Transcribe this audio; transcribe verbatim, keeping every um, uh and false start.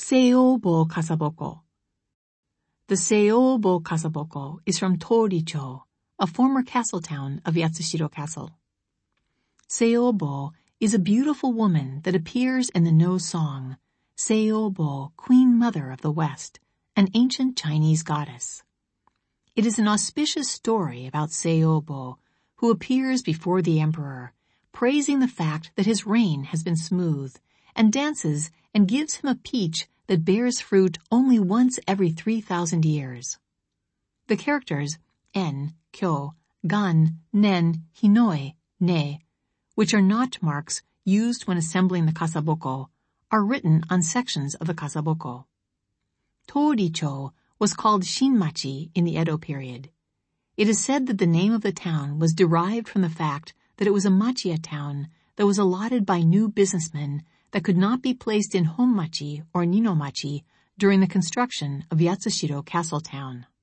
Seiōbo Kasaboko. The Seiōbo Kasaboko is from Toricho, a former castle town of Yatsushiro Castle. Seiōbo is a beautiful woman that appears in the No song, Seiōbo, Queen Mother of the West, an ancient Chinese goddess. It is an auspicious story about Seiōbo, who appears before the emperor, praising the fact that his reign has been smooth, and dances and gives him a peach that bears fruit only once every three thousand years. The characters en, kyo, gan, nen, hinoi, ne, which are not marks used when assembling the kasaboko, are written on sections of the kasaboko. Toricho was called Shinmachi in the Edo period. It is said that the name of the town was derived from the fact that it was a machiya town that was allotted by new businessmen that could not be placed in Honmachi or Ninomachi during the construction of Yatsushiro Castle Town.